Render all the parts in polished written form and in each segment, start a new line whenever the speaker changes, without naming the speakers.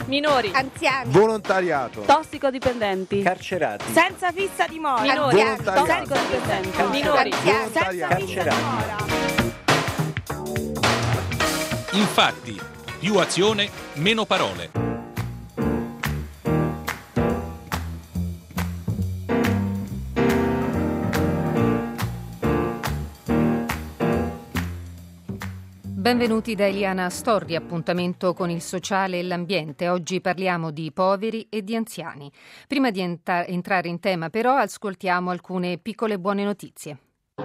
minori,
anziani,
volontariato,
tossicodipendenti,
carcerati,
senza fissa dimora,
minori,
volontariato,
tossicodipendenti, minori,
anziani, senza fissa
carcerati.
dimora.
Infatti, più azione, meno parole.
Benvenuti da Eliana Storri, appuntamento con il sociale e l'ambiente. Oggi parliamo di poveri e di anziani. Prima di entrare in tema però ascoltiamo alcune piccole buone notizie.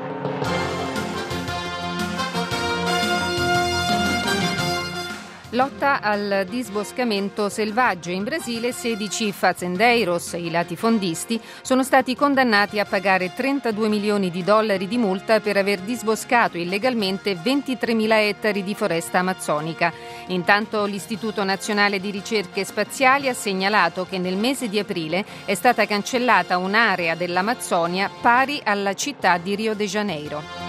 Lotta al disboscamento selvaggio. In Brasile 16 fazendeiros, i latifondisti, sono stati condannati a pagare $32 milioni di multa per aver disboscato illegalmente 23.000 ettari di foresta amazzonica. Intanto l'Istituto Nazionale di Ricerche Spaziali ha segnalato che nel mese di aprile è stata cancellata un'area dell'Amazzonia pari alla città di Rio de Janeiro.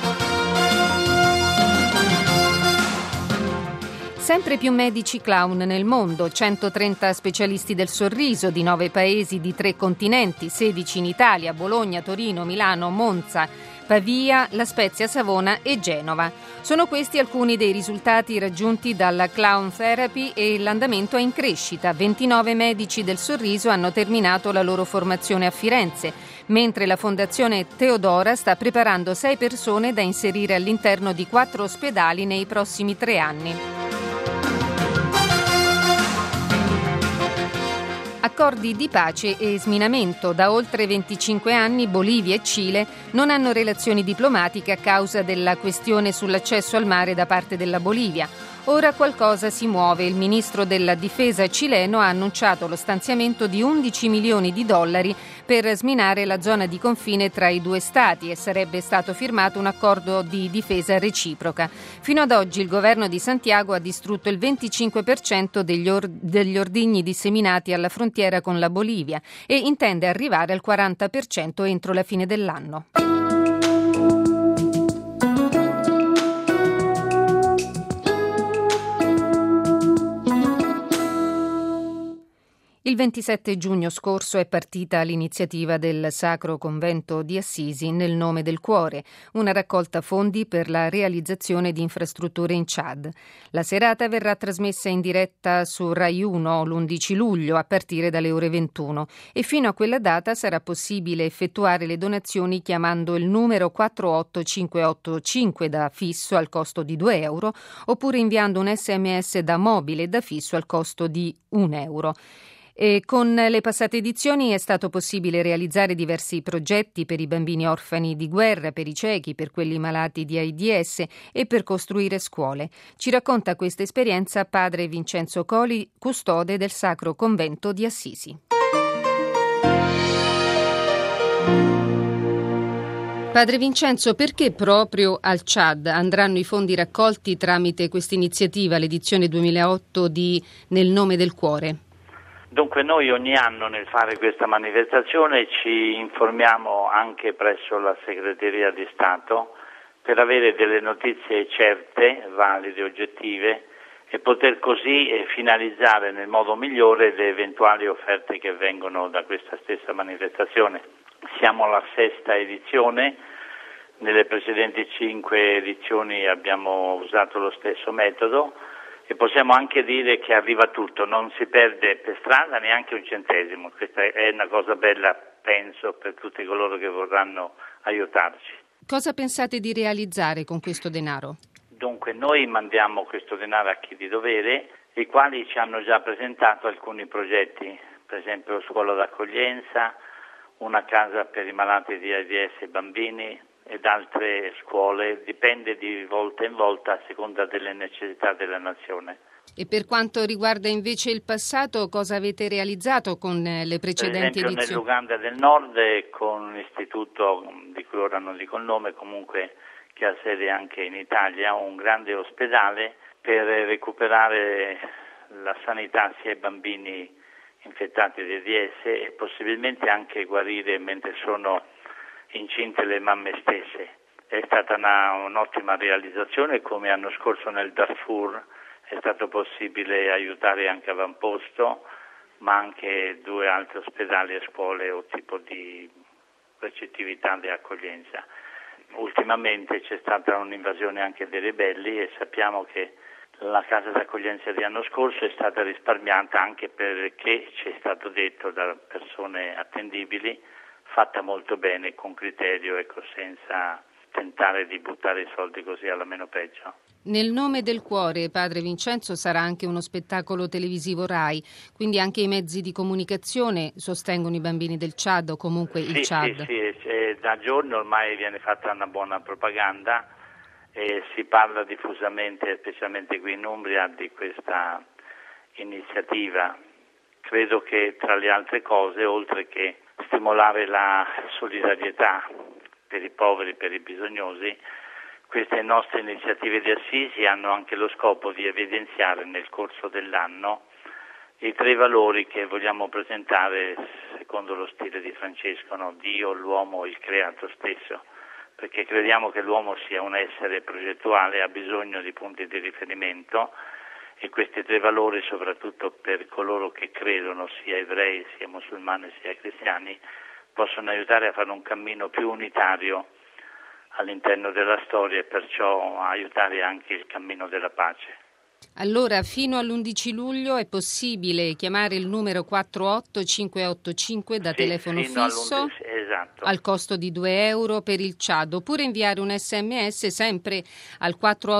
Sempre più medici clown nel mondo, 130 specialisti del sorriso di 9 paesi di 3 continenti, 16 in Italia, Bologna, Torino, Milano, Monza, Pavia, La Spezia, Savona e Genova. Sono questi alcuni dei risultati raggiunti dalla Clown Therapy e l'andamento è in crescita. 29 medici del sorriso hanno terminato la loro formazione a Firenze, mentre la Fondazione Teodora sta preparando 6 persone da inserire all'interno di 4 ospedali nei prossimi 3 anni. Accordi di pace e sminamento. Da oltre 25 anni Bolivia e Cile non hanno relazioni diplomatiche a causa della questione sull'accesso al mare da parte della Bolivia. Ora qualcosa si muove. Il ministro della difesa cileno ha annunciato lo stanziamento di $11 milioni per sminare la zona di confine tra i due stati e sarebbe stato firmato un accordo di difesa reciproca. Fino ad oggi il governo di Santiago ha distrutto il 25% degli ordigni disseminati alla frontiera con la Bolivia e intende arrivare al 40% entro la fine dell'anno. Il 27 giugno scorso è partita l'iniziativa del Sacro Convento di Assisi Nel nome del cuore, una raccolta fondi per la realizzazione di infrastrutture in Ciad. La serata verrà trasmessa in diretta su Rai 1 l'11 luglio a partire dalle ore 21 e fino a quella data sarà possibile effettuare le donazioni chiamando il numero 48585 da fisso al costo di €2 oppure inviando un SMS da mobile da fisso al costo di €1. E con le passate edizioni è stato possibile realizzare diversi progetti per i bambini orfani di guerra, per i ciechi, per quelli malati di AIDS e per costruire scuole. Ci racconta questa esperienza padre Vincenzo Coli, custode del Sacro Convento di Assisi. Padre Vincenzo, perché proprio al Ciad andranno i fondi raccolti tramite questa iniziativa, l'edizione 2008 di Nel nome del cuore?
Dunque noi ogni anno nel fare questa manifestazione ci informiamo anche presso la Segreteria di Stato per avere delle notizie certe, valide, oggettive e poter così finalizzare nel modo migliore le eventuali offerte che vengono da questa stessa manifestazione. Siamo alla 6ª edizione, nelle precedenti 5 edizioni abbiamo usato lo stesso metodo. E possiamo anche dire che arriva tutto, non si perde per strada neanche un centesimo. Questa è una cosa bella, penso, per tutti coloro che vorranno aiutarci.
Cosa pensate di realizzare con questo denaro?
Dunque, noi mandiamo questo denaro a chi di dovere, i quali ci hanno già presentato alcuni progetti, per esempio scuola d'accoglienza, una casa per i malati di AIDS e bambini, ed altre scuole, dipende di volta in volta a seconda delle necessità della nazione.
E per quanto riguarda invece il passato, cosa avete realizzato con le precedenti edizioni?
Per esempio nell'Uganda del Nord con un istituto di cui ora non dico il nome, comunque che ha sede anche in Italia, un grande ospedale per recuperare la sanità sia ai bambini infettati di AIDS e possibilmente anche guarire mentre sono incinte le mamme stesse. È stata un'ottima realizzazione, come l'anno scorso nel Darfur è stato possibile aiutare anche avamposto, ma anche 2 altri ospedali e scuole o tipo di recettività di accoglienza. Ultimamente c'è stata un'invasione anche dei ribelli e sappiamo che la casa d'accoglienza di l'anno scorso è stata risparmiata anche perché ci è stato detto da persone attendibili, fatta molto bene, con criterio, senza tentare di buttare i soldi così alla meno peggio.
Nel nome del cuore, padre Vincenzo, sarà anche uno spettacolo televisivo RAI, quindi anche i mezzi di comunicazione sostengono i bambini del Ciad o comunque il Ciad.
Sì, da giorni ormai viene fatta una buona propaganda e si parla diffusamente, specialmente qui in Umbria, di questa iniziativa. Credo che tra le altre cose, oltre che stimolare la solidarietà per i poveri, per i bisognosi, queste nostre iniziative di Assisi hanno anche lo scopo di evidenziare nel corso dell'anno i 3 valori che vogliamo presentare secondo lo stile di Francesco, Dio, l'uomo, il creato stesso, perché crediamo che l'uomo sia un essere progettuale, ha bisogno di punti di riferimento e questi 3 valori, soprattutto per coloro che credono, sia ebrei, sia musulmani, sia cristiani, possono aiutare a fare un cammino più unitario all'interno della storia e perciò aiutare anche il cammino della pace.
Allora, fino all'11 luglio è possibile chiamare il numero 48585 da telefono fisso,
esatto,
al costo di €2 per il Ciad, oppure inviare un SMS sempre al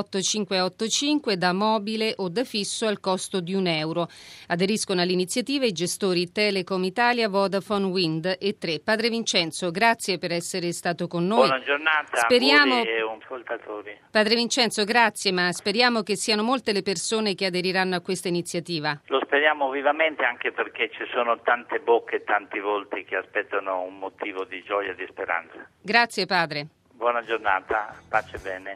48585 da mobile o da fisso al costo di €1. Aderiscono all'iniziativa i gestori Telecom Italia, Vodafone, Wind e 3. Padre Vincenzo, grazie per essere stato con noi.
Buona giornata,
speriamo,
a voi e ascoltatori.
Padre Vincenzo, grazie, ma speriamo che siano molte le persone che aderiranno a questa iniziativa.
Lo speriamo vivamente, anche perché ci sono tante bocche e tanti volti che aspettano un motivo di gioia e di speranza.
Grazie padre.
Buona giornata, pace e bene.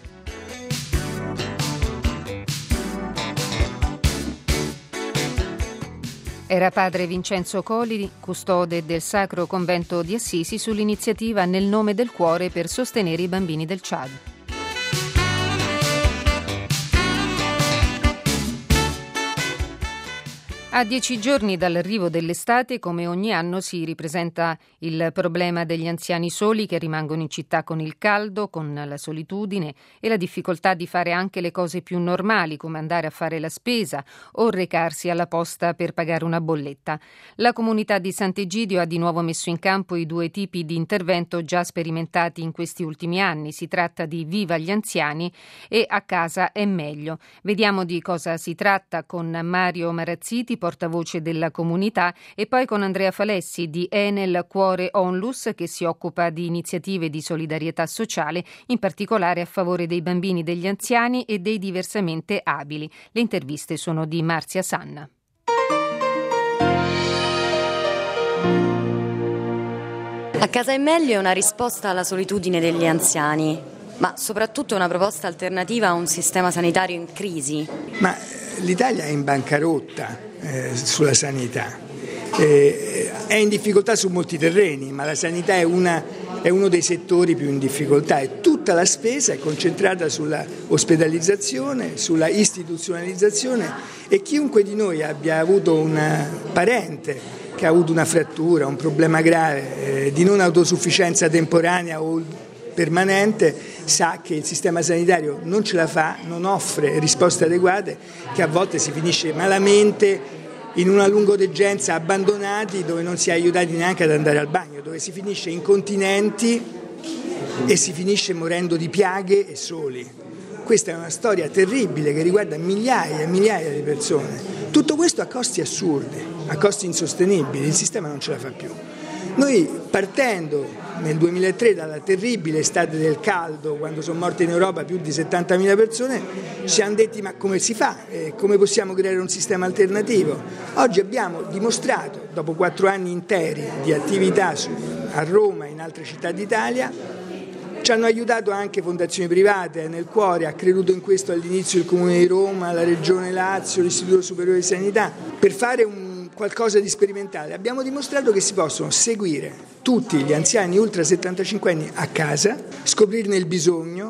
Era padre Vincenzo Colli, custode del Sacro Convento di Assisi, sull'iniziativa Nel nome del cuore per sostenere i bambini del Ciad. A 10 giorni dall'arrivo dell'estate, come ogni anno, si ripresenta il problema degli anziani soli che rimangono in città con il caldo, con la solitudine e la difficoltà di fare anche le cose più normali, come andare a fare la spesa o recarsi alla posta per pagare una bolletta. La comunità di Sant'Egidio ha di nuovo messo in campo i 2 tipi di intervento già sperimentati in questi ultimi anni. Si tratta di Viva gli anziani e A casa è meglio. Vediamo di cosa si tratta con Mario Marazziti, portavoce della comunità, e poi con Andrea Falessi di Enel Cuore Onlus, che si occupa di iniziative di solidarietà sociale, in particolare a favore dei bambini, degli anziani e dei diversamente abili. Le interviste sono di Marzia Sanna.
A casa è meglio è una risposta alla solitudine degli anziani, ma soprattutto una proposta alternativa a un sistema sanitario in crisi.
Ma l'Italia è in bancarotta sulla sanità, è in difficoltà su molti terreni, ma la sanità è uno dei settori più in difficoltà e tutta la spesa è concentrata sulla ospedalizzazione, sulla istituzionalizzazione, e chiunque di noi abbia avuto un parente che ha avuto una frattura, un problema grave di non autosufficienza temporanea o permanente, sa che il sistema sanitario non ce la fa, non offre risposte adeguate, che a volte si finisce malamente in una lungodegenza, abbandonati, dove non si è aiutati neanche ad andare al bagno, dove si finisce incontinenti e si finisce morendo di piaghe e soli. Questa è una storia terribile che riguarda migliaia e migliaia di persone. Tutto questo a costi assurdi, a costi insostenibili, il sistema non ce la fa più. Noi, partendo nel 2003 dalla terribile estate del caldo, quando sono morte in Europa più di 70.000 persone, ci siamo detti: ma come si fa? Come possiamo creare un sistema alternativo? Oggi abbiamo dimostrato, dopo 4 anni interi di attività a Roma e in altre città d'Italia, ci hanno aiutato anche fondazioni private. Nel Cuore ha creduto in questo all'inizio il Comune di Roma, la Regione Lazio, l'Istituto Superiore di Sanità, per fare qualcosa di sperimentale. Abbiamo dimostrato che si possono seguire tutti gli anziani ultra 75 anni a casa, scoprirne il bisogno,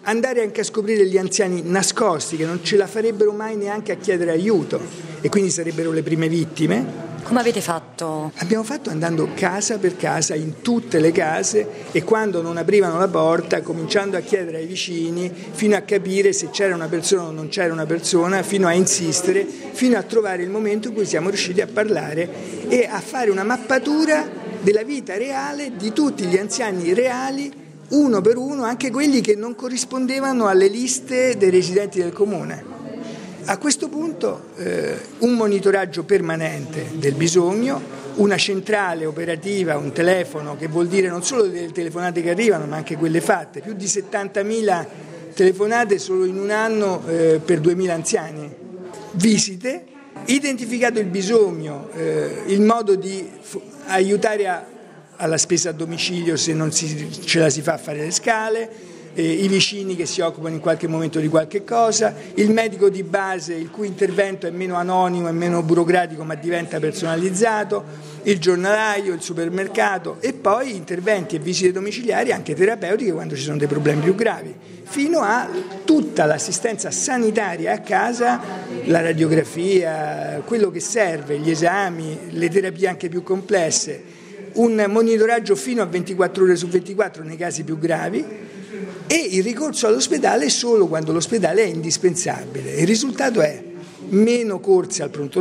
andare anche a scoprire gli anziani nascosti che non ce la farebbero mai neanche a chiedere aiuto e quindi sarebbero le prime vittime.
Come avete fatto?
Abbiamo fatto andando casa per casa, in tutte le case, e quando non aprivano la porta, cominciando a chiedere ai vicini, fino a capire se c'era una persona o non c'era una persona, fino a insistere, fino a trovare il momento in cui siamo riusciti a parlare e a fare una mappatura della vita reale di tutti gli anziani reali, uno per uno, anche quelli che non corrispondevano alle liste dei residenti del comune. A questo punto un monitoraggio permanente del bisogno, una centrale operativa, un telefono, che vuol dire non solo delle telefonate che arrivano ma anche quelle fatte, più di 70.000 telefonate solo in un anno per 2.000 anziani, visite, identificato il bisogno, il modo di aiutare alla spesa a domicilio se non ce la si fa a fare le scale, i vicini che si occupano in qualche momento di qualche cosa, il medico di base il cui intervento è meno anonimo e meno burocratico ma diventa personalizzato, il giornalaio, il supermercato e poi interventi e visite domiciliari anche terapeutiche quando ci sono dei problemi più gravi, fino a tutta l'assistenza sanitaria a casa, la radiografia, quello che serve, gli esami, le terapie anche più complesse, un monitoraggio fino a 24 ore su 24 nei casi più gravi e il ricorso all'ospedale solo quando l'ospedale è indispensabile. Il risultato è meno corse al pronto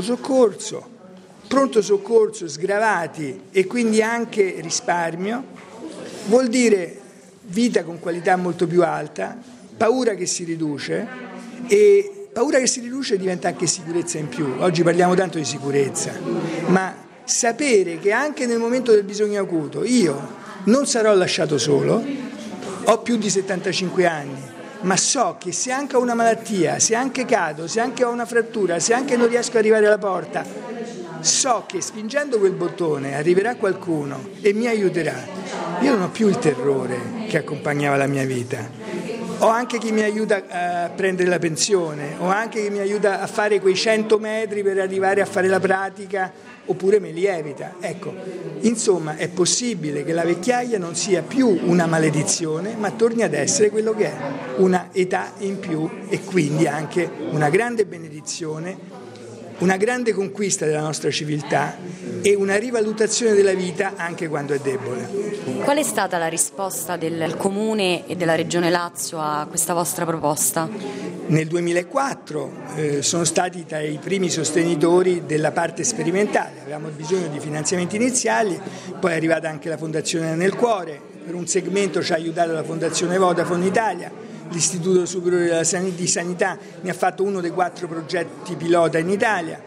soccorso sgravati e quindi anche risparmio, vuol dire vita con qualità molto più alta, paura che si riduce e paura che si riduce diventa anche sicurezza in più. Oggi parliamo tanto di sicurezza, ma sapere che anche nel momento del bisogno acuto io non sarò lasciato solo. Ho più di 75 anni, ma so che se anche ho una malattia, se anche cado, se anche ho una frattura, se anche non riesco ad arrivare alla porta, so che spingendo quel bottone arriverà qualcuno e mi aiuterà. Io non ho più il terrore che accompagnava la mia vita. Ho anche chi mi aiuta a prendere la pensione, ho anche chi mi aiuta a fare quei 100 metri per arrivare a fare la pratica, oppure me li evita. Ecco, insomma, è possibile che la vecchiaia non sia più una maledizione, ma torni ad essere quello che è, una età in più e quindi anche una grande benedizione, una grande conquista della nostra civiltà e una rivalutazione della vita anche quando è debole.
Qual è stata la risposta del Comune e della Regione Lazio a questa vostra proposta?
Nel 2004 sono stati tra i primi sostenitori della parte sperimentale, avevamo bisogno di finanziamenti iniziali, poi è arrivata anche la Fondazione Nel Cuore, per un segmento ci ha aiutato la Fondazione Vodafone Italia, l'Istituto Superiore di Sanità ne ha fatto uno dei 4 progetti pilota in Italia.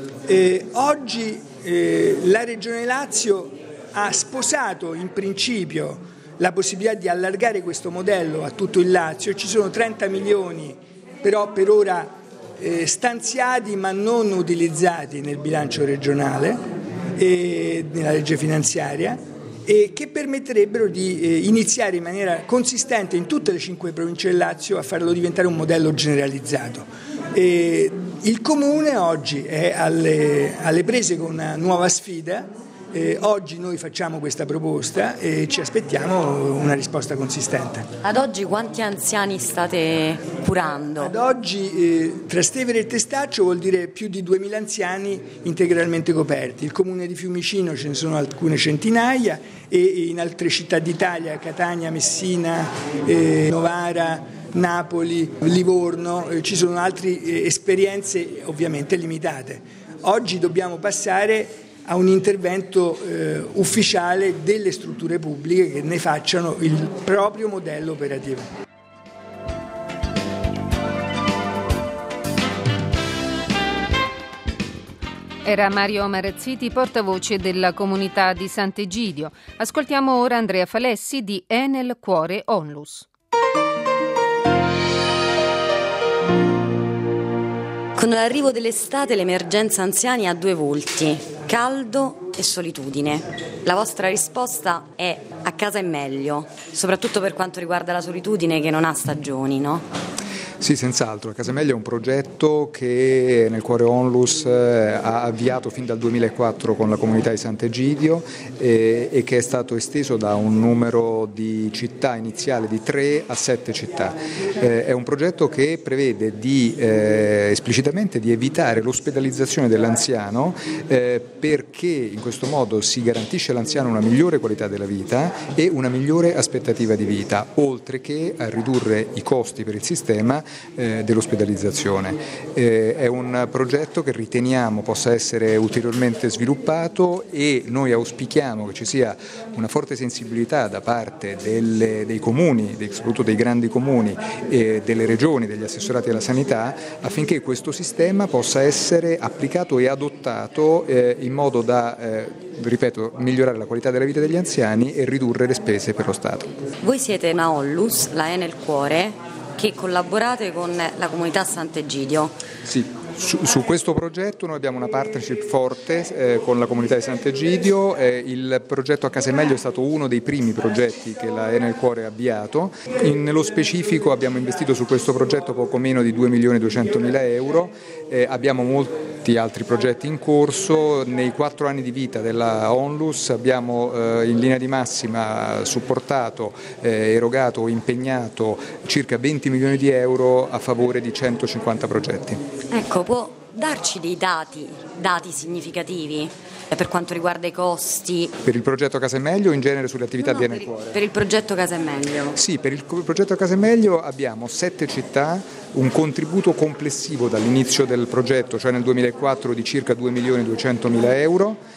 Oggi la Regione Lazio ha sposato in principio la possibilità di allargare questo modello a tutto il Lazio, ci sono 30 milioni però per ora stanziati ma non utilizzati nel bilancio regionale e nella legge finanziaria e che permetterebbero di iniziare in maniera consistente in tutte le 5 province del Lazio a farlo diventare un modello generalizzato. Il Comune oggi è alle prese con una nuova sfida. Oggi noi facciamo questa proposta e ci aspettiamo una risposta consistente.
Ad oggi quanti anziani state curando?
Ad oggi Trastevere e Testaccio vuol dire più di 2.000 anziani integralmente coperti. Il comune di Fiumicino ce ne sono alcune centinaia e in altre città d'Italia, Catania, Messina, Novara, Napoli, Livorno, ci sono altre esperienze ovviamente limitate. Oggi dobbiamo passare a un intervento ufficiale delle strutture pubbliche che ne facciano il proprio modello operativo.
Era Mario Marazziti, portavoce della comunità di Sant'Egidio. Ascoltiamo ora Andrea Falessi di Enel Cuore Onlus.
Con l'arrivo dell'estate l'emergenza anziani ha 2 volti, caldo e solitudine. La vostra risposta è a casa è meglio, soprattutto per quanto riguarda la solitudine che non ha stagioni, no?
Sì, senz'altro. Casa Meglio è un progetto che nel cuore Onlus ha avviato fin dal 2004 con la comunità di Sant'Egidio e che è stato esteso da un numero di città iniziale di 3 a 7 città. È un progetto che prevede esplicitamente di evitare l'ospedalizzazione dell'anziano perché in questo modo si garantisce all'anziano una migliore qualità della vita e una migliore aspettativa di vita, oltre che a ridurre i costi per il sistema dell'ospedalizzazione. È un progetto che riteniamo possa essere ulteriormente sviluppato e noi auspichiamo che ci sia una forte sensibilità da parte dei comuni, soprattutto dei grandi comuni, delle regioni, degli assessorati alla sanità, affinché questo sistema possa essere applicato e adottato in modo da, ripeto, migliorare la qualità della vita degli anziani e ridurre le spese per lo Stato.
Voi siete una Onlus, la Enel Cuore, che collaborate con la comunità Sant'Egidio.
Sì. Su questo progetto noi abbiamo una partnership forte con la comunità di Sant'Egidio. Il progetto A Casa Meglio è stato uno dei primi progetti che la Enel Cuore ha avviato. Nello specifico abbiamo investito su questo progetto poco meno di 2.200.000 euro. Abbiamo molti altri progetti in corso. Nei 4 anni di vita della Onlus abbiamo in linea di massima supportato, erogato o impegnato circa 20 milioni di euro a favore di 150 progetti.
Ecco, può darci dei dati significativi per quanto riguarda i costi?
Per il progetto Casa Meglio o in genere sulle attività di Enel Cuore?
Per il progetto Casa Meglio.
Sì, per il progetto Casa Meglio abbiamo 7 città, un contributo complessivo dall'inizio del progetto, cioè nel 2004, di circa 2.200.000 euro.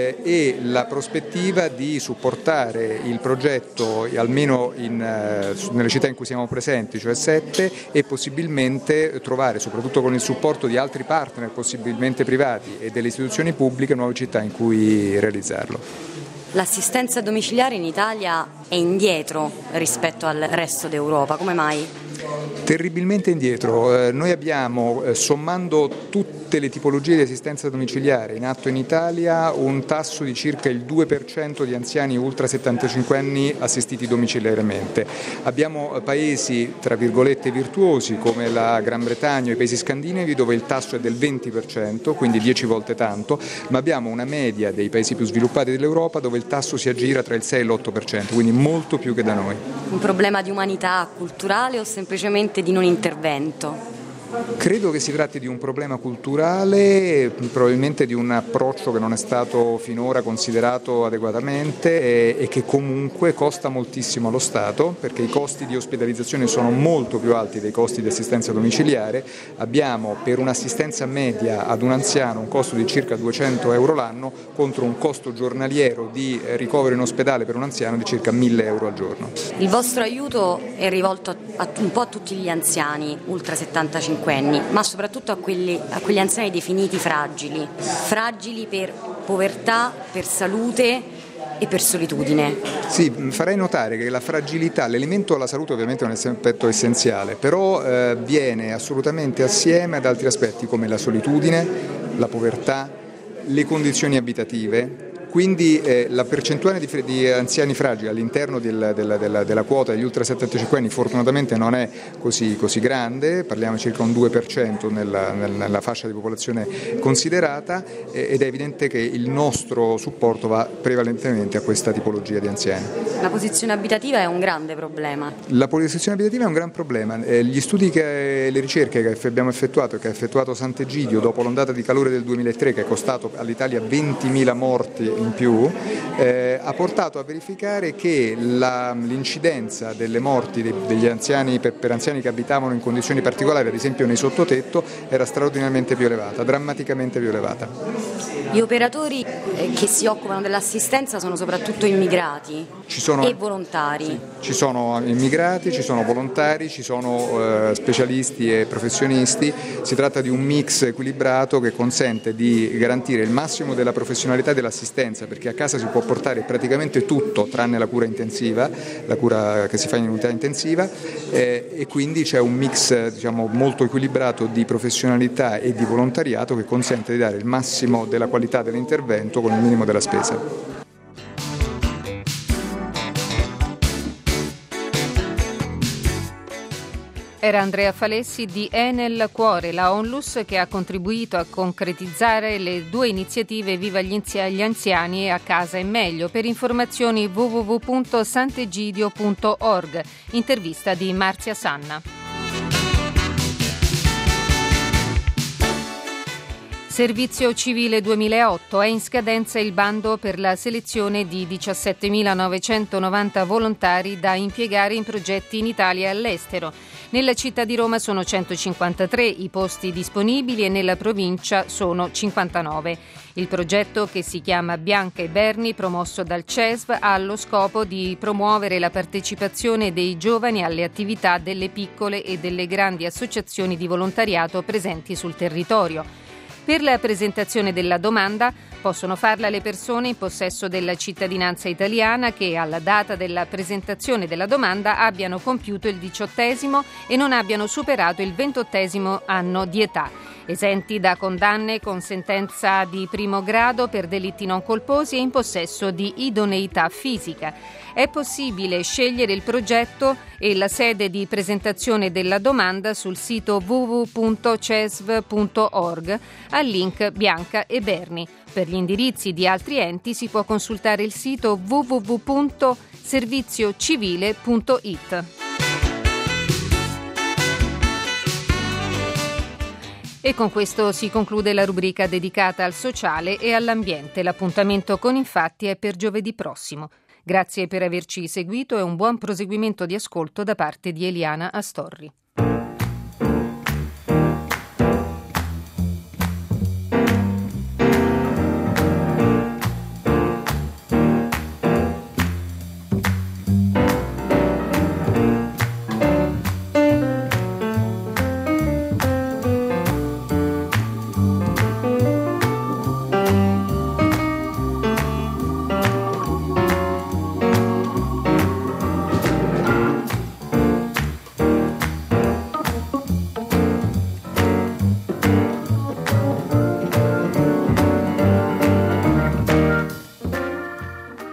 E la prospettiva di supportare il progetto almeno nelle città in cui siamo presenti, cioè 7, e possibilmente trovare, soprattutto con il supporto di altri partner, possibilmente privati e delle istituzioni pubbliche, nuove città in cui realizzarlo.
L'assistenza domiciliare in Italia è indietro rispetto al resto d'Europa, come mai?
Terribilmente indietro. Noi abbiamo, sommando tutte le tipologie di assistenza domiciliare in atto in Italia, un tasso di circa il 2% di anziani ultra 75 anni assistiti domiciliarmente. Abbiamo paesi, tra virgolette, virtuosi come la Gran Bretagna o i paesi scandinavi, dove il tasso è del 20%, quindi 10 volte tanto, ma abbiamo una media dei paesi più sviluppati dell'Europa dove il tasso si aggira tra il 6 e l'8%, quindi molto più che da noi.
Un problema di umanità culturale o semplicemente di non intervento?
Credo che si tratti di un problema culturale, probabilmente di un approccio che non è stato finora considerato adeguatamente e che comunque costa moltissimo allo Stato, perché i costi di ospedalizzazione sono molto più alti dei costi di assistenza domiciliare. Abbiamo per un'assistenza media ad un anziano un costo di circa 200 euro l'anno contro un costo giornaliero di ricovero in ospedale per un anziano di circa 1.000 euro al giorno.
Il vostro aiuto è rivolto un po' a tutti gli anziani ultra 75 anni, ma soprattutto a quegli anziani definiti fragili per povertà, per salute e per solitudine.
Sì, farei notare che la fragilità, l'elemento della salute ovviamente è un aspetto essenziale, però viene assolutamente assieme ad altri aspetti come la solitudine, la povertà, le condizioni abitative. Quindi la percentuale di anziani fragili all'interno della quota degli ultra 75 anni fortunatamente non è così grande, parliamo di circa un 2% nella fascia di popolazione considerata, ed è evidente che il nostro supporto va prevalentemente a questa tipologia di anziani.
La posizione abitativa è un grande problema.
La posizione abitativa è un gran problema. Gli studi le ricerche che abbiamo effettuato e che ha effettuato Sant'Egidio dopo l'ondata di calore del 2003, che è costato all'Italia 20.000 morti in più, ha portato a verificare che l'incidenza delle morti degli anziani per anziani che abitavano in condizioni particolari, ad esempio nei sottotetto, era straordinariamente più elevata, drammaticamente più elevata.
Gli operatori che si occupano dell'assistenza sono soprattutto immigrati e volontari.
Sì, ci sono immigrati, ci sono volontari, ci sono specialisti e professionisti. Si tratta di un mix equilibrato che consente di garantire il massimo della professionalità dell'assistenza, perché a casa si può portare praticamente tutto tranne la cura intensiva, la cura che si fa in unità intensiva, e quindi c'è un mix molto equilibrato di professionalità e di volontariato che consente di dare il massimo della qualità dell'intervento con il minimo della spesa.
Era Andrea Falessi di Enel Cuore, la Onlus, che ha contribuito a concretizzare le 2 iniziative Viva gli anziani e A casa è meglio. Per informazioni www.sant'egidio.org. Intervista di Marzia Sanna. Servizio civile 2008. È in scadenza il bando per la selezione di 17.990 volontari da impiegare in progetti in Italia e all'estero. Nella città di Roma sono 153 i posti disponibili e nella provincia sono 59. Il progetto, che si chiama Bianca e Berni, promosso dal CESV, ha lo scopo di promuovere la partecipazione dei giovani alle attività delle piccole e delle grandi associazioni di volontariato presenti sul territorio. Per la presentazione della domanda possono farla le persone in possesso della cittadinanza italiana che alla data della presentazione della domanda abbiano compiuto il 18° e non abbiano superato il 28° anno di età, esenti da condanne con sentenza di primo grado per delitti non colposi e in possesso di idoneità fisica. È possibile scegliere il progetto e la sede di presentazione della domanda sul sito www.cesv.org al link Bianca e Berni. Per gli indirizzi di altri enti si può consultare il sito www.serviziocivile.it. E con questo si conclude la rubrica dedicata al sociale e all'ambiente. L'appuntamento con Infatti è per giovedì prossimo. Grazie per averci seguito e un buon proseguimento di ascolto da parte di Eliana Astorri.